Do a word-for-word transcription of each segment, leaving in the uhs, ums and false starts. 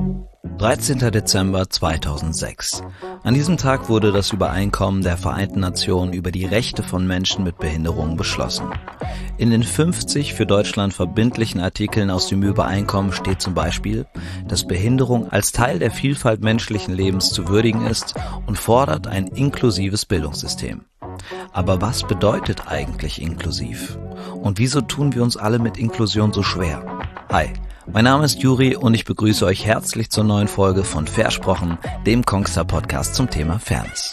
dreizehnter Dezember zweitausendsechs. An diesem Tag wurde das Übereinkommen der Vereinten Nationen über die Rechte von Menschen mit Behinderungen beschlossen. In den fünfzig für Deutschland verbindlichen Artikeln aus dem Übereinkommen steht zum Beispiel, dass Behinderung als Teil der Vielfalt menschlichen Lebens zu würdigen ist und fordert ein inklusives Bildungssystem. Aber was bedeutet eigentlich inklusiv? Und wieso tun wir uns alle mit Inklusion so schwer? Hi, mein Name ist Juri und ich begrüße euch herzlich zur neuen Folge von Versprochen, dem Kongstar Podcast zum Thema Fairness.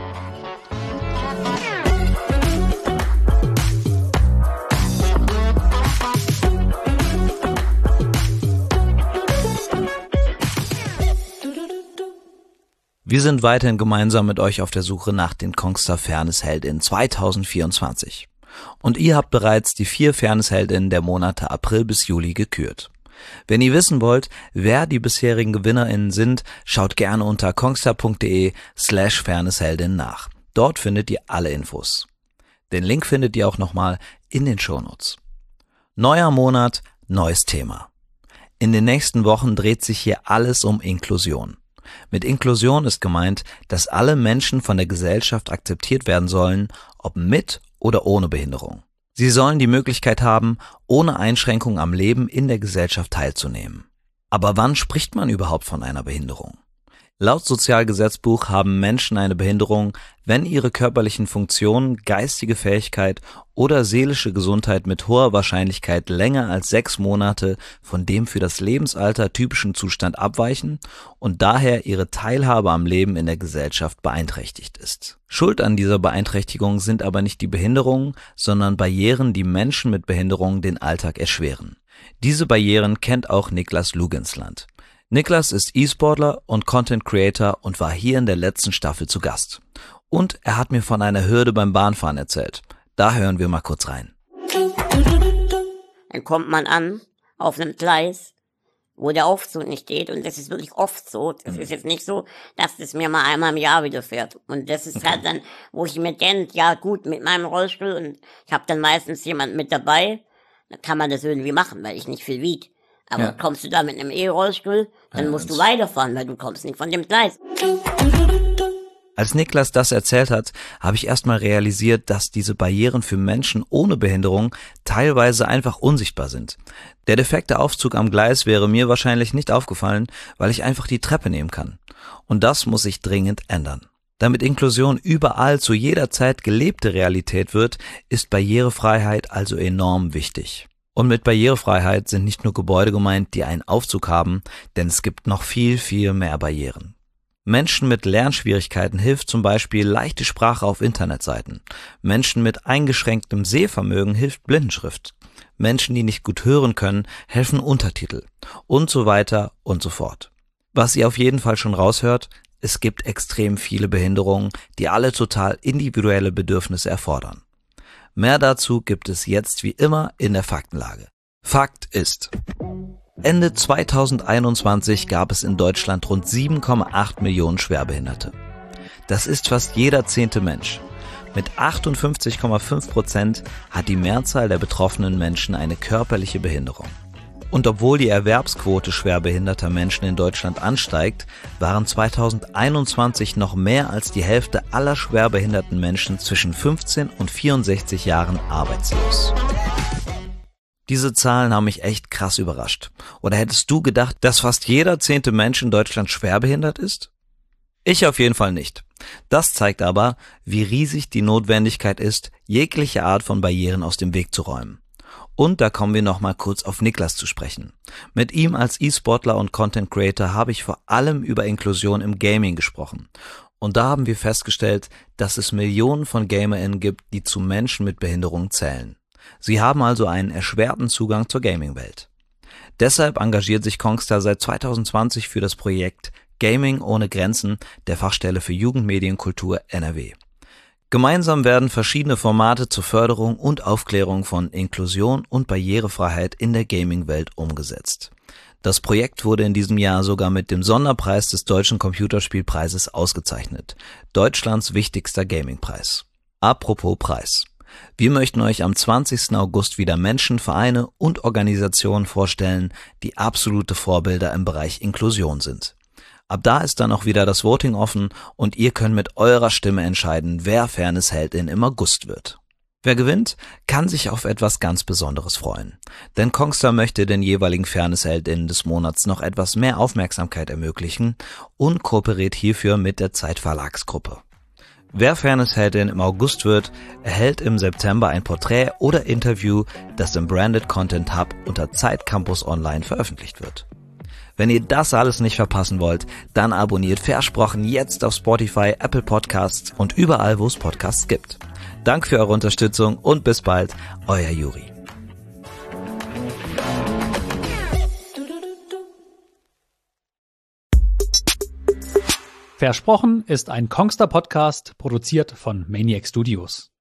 Wir sind weiterhin gemeinsam mit euch auf der Suche nach den Kongstar Fairness-Heldinnen zweitausendvierundzwanzig. Und ihr habt bereits die vier Fairness-Heldinnen der Monate April bis Juli gekürt. Wenn ihr wissen wollt, wer die bisherigen GewinnerInnen sind, schaut gerne unter kongstar.de slash Fairness-Heldinnen nach. Dort findet ihr alle Infos. Den Link findet ihr auch nochmal in den Shownotes. Neuer Monat, neues Thema. In den nächsten Wochen dreht sich hier alles um Inklusion. Mit Inklusion ist gemeint, dass alle Menschen von der Gesellschaft akzeptiert werden sollen, ob mit oder ohne Behinderung. Sie sollen die Möglichkeit haben, ohne Einschränkung am Leben in der Gesellschaft teilzunehmen. Aber wann spricht man überhaupt von einer Behinderung? Laut Sozialgesetzbuch haben Menschen eine Behinderung, wenn ihre körperlichen Funktionen, geistige Fähigkeit oder seelische Gesundheit mit hoher Wahrscheinlichkeit länger als sechs Monate von dem für das Lebensalter typischen Zustand abweichen und daher ihre Teilhabe am Leben in der Gesellschaft beeinträchtigt ist. Schuld an dieser Beeinträchtigung sind aber nicht die Behinderungen, sondern Barrieren, die Menschen mit Behinderungen den Alltag erschweren. Diese Barrieren kennt auch Niklas Luginsland. Niklas ist E-Sportler und Content Creator und war hier in der letzten Staffel zu Gast. Und er hat mir von einer Hürde beim Bahnfahren erzählt. Da hören wir mal kurz rein. Dann kommt man an auf einem Gleis, wo der Aufzug nicht steht, und das ist wirklich oft so. Das ist jetzt nicht so, dass das mir mal einmal im Jahr widerfährt. Und das ist okay. Halt dann, wo ich mir denke, ja gut, mit meinem Rollstuhl, und ich habe dann meistens jemand mit dabei, dann kann man das irgendwie machen, weil ich nicht viel wiege. Aber ja. Kommst du da mit einem E-Rollstuhl, dann ja, musst du weiterfahren, weil du kommst nicht von dem Gleis. Als Niklas das erzählt hat, habe ich erstmal realisiert, dass diese Barrieren für Menschen ohne Behinderung teilweise einfach unsichtbar sind. Der defekte Aufzug am Gleis wäre mir wahrscheinlich nicht aufgefallen, weil ich einfach die Treppe nehmen kann. Und das muss sich dringend ändern. Damit Inklusion überall zu jeder Zeit gelebte Realität wird, ist Barrierefreiheit also enorm wichtig. Und mit Barrierefreiheit sind nicht nur Gebäude gemeint, die einen Aufzug haben, denn es gibt noch viel, viel mehr Barrieren. Menschen mit Lernschwierigkeiten hilft zum Beispiel leichte Sprache auf Internetseiten. Menschen mit eingeschränktem Sehvermögen hilft Blindenschrift. Menschen, die nicht gut hören können, helfen Untertitel. Und so weiter und so fort. Was ihr auf jeden Fall schon raushört, es gibt extrem viele Behinderungen, die alle total individuelle Bedürfnisse erfordern. Mehr dazu gibt es jetzt wie immer in der Faktenlage. Fakt ist: Ende zweitausendeinundzwanzig gab es in Deutschland rund sieben Komma acht Millionen Schwerbehinderte. Das ist fast jeder zehnte Mensch. Mit achtundfünfzig Komma fünf Prozent hat die Mehrzahl der betroffenen Menschen eine körperliche Behinderung. Und obwohl die Erwerbsquote schwerbehinderter Menschen in Deutschland ansteigt, waren zweitausendeinundzwanzig noch mehr als die Hälfte aller schwerbehinderten Menschen zwischen fünfzehn und vierundsechzig Jahren arbeitslos. Diese Zahlen haben mich echt krass überrascht. Oder hättest du gedacht, dass fast jeder zehnte Mensch in Deutschland schwerbehindert ist? Ich auf jeden Fall nicht. Das zeigt aber, wie riesig die Notwendigkeit ist, jegliche Art von Barrieren aus dem Weg zu räumen. Und da kommen wir nochmal kurz auf Niklas zu sprechen. Mit ihm als E-Sportler und Content Creator habe ich vor allem über Inklusion im Gaming gesprochen. Und da haben wir festgestellt, dass es Millionen von GamerInnen gibt, die zu Menschen mit Behinderungen zählen. Sie haben also einen erschwerten Zugang zur Gaming-Welt. Deshalb engagiert sich Kongstar seit zweitausendzwanzig für das Projekt Gaming ohne Grenzen der Fachstelle für Jugendmedienkultur N R W. Gemeinsam werden verschiedene Formate zur Förderung und Aufklärung von Inklusion und Barrierefreiheit in der Gaming-Welt umgesetzt. Das Projekt wurde in diesem Jahr sogar mit dem Sonderpreis des Deutschen Computerspielpreises ausgezeichnet. Deutschlands wichtigster Gamingpreis. Apropos Preis. Wir möchten euch am zwanzigsten August wieder Menschen, Vereine und Organisationen vorstellen, die absolute Vorbilder im Bereich Inklusion sind. Ab da ist dann auch wieder das Voting offen und ihr könnt mit eurer Stimme entscheiden, wer Fairness-Heldin im August wird. Wer gewinnt, kann sich auf etwas ganz Besonderes freuen. Denn Kongstar möchte den jeweiligen Fairness-Heldinnen des Monats noch etwas mehr Aufmerksamkeit ermöglichen und kooperiert hierfür mit der Zeit Verlagsgruppe. Wer Fairness-Heldin im August wird, erhält im September ein Porträt oder Interview, das im Branded Content Hub unter Zeit Campus Online veröffentlicht wird. Wenn ihr das alles nicht verpassen wollt, dann abonniert Versprochen jetzt auf Spotify, Apple Podcasts und überall, wo es Podcasts gibt. Danke für eure Unterstützung und bis bald, euer Juri. Versprochen ist ein Kongstar Podcast, produziert von Maniac Studios.